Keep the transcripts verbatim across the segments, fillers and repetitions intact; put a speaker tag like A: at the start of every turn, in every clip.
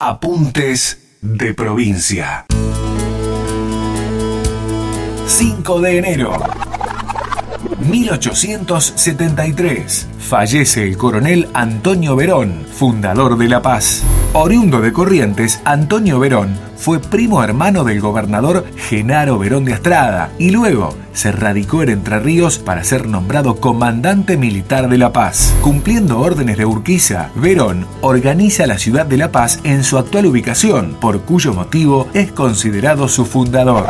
A: Apuntes de provincia. cinco de enero mil ochocientos setenta y tres. Fallece el coronel Antonio Verón, fundador de La Paz. Oriundo de Corrientes, Antonio Verón fue primo hermano del gobernador Genaro Verón de Astrada y luego se radicó en Entre Ríos para ser nombrado comandante militar de La Paz. Cumpliendo órdenes de Urquiza, Verón organiza la ciudad de La Paz en su actual ubicación, por cuyo motivo es considerado su fundador.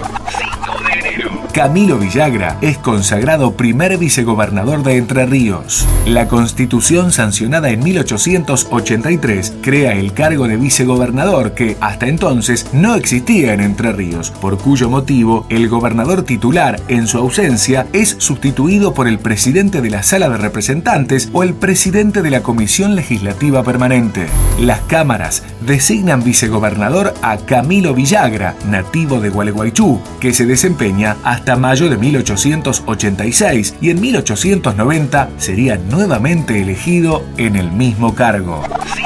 A: Camilo Villagra es consagrado primer vicegobernador de Entre Ríos. La Constitución sancionada en mil ochocientos ochenta y tres crea el cargo de vicegobernador que, hasta entonces, no existía en Entre Ríos, por cuyo motivo el gobernador titular, en su ausencia, es sustituido por el presidente de la Sala de Representantes o el presidente de la Comisión Legislativa Permanente. Las cámaras designan vicegobernador a Camilo Villagra, nativo de Gualeguaychú, que se desempeña hasta hasta mayo de mil ochocientos ochenta y seis y en mil ochocientos noventa sería nuevamente elegido en el mismo cargo.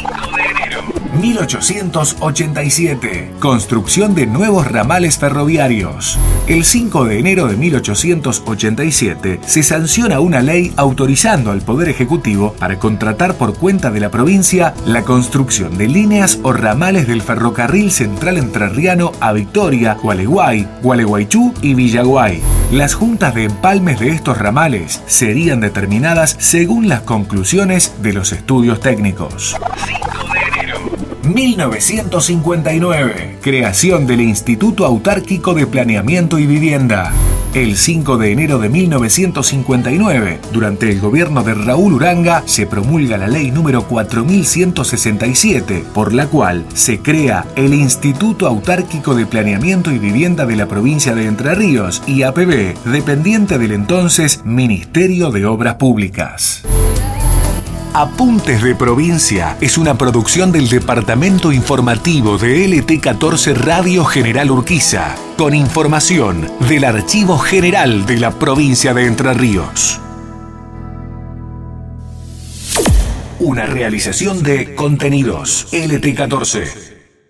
A: mil ochocientos ochenta y siete. Construcción de nuevos ramales ferroviarios. El cinco de enero de mil ochocientos ochenta y siete se sanciona una ley autorizando al Poder Ejecutivo para contratar por cuenta de la provincia la construcción de líneas o ramales del ferrocarril central entrerriano a Victoria, Gualeguay, Gualeguaychú y Villaguay. Las juntas de empalmes de estos ramales serían determinadas según las conclusiones de los estudios técnicos. mil novecientos cincuenta y nueve. Creación del Instituto Autárquico de Planeamiento y Vivienda. El cinco de enero de mil novecientos cincuenta y nueve, durante el gobierno de Raúl Uranga, se promulga la ley número cuatro mil ciento sesenta y siete, por la cual se crea el Instituto Autárquico de Planeamiento y Vivienda de la provincia de Entre Ríos, I A P B, dependiente del entonces Ministerio de Obras Públicas. Apuntes de Provincia es una producción del Departamento Informativo de L T catorce Radio General Urquiza, con información del Archivo General de la provincia de Entre Ríos. Una realización de Contenidos L T catorce.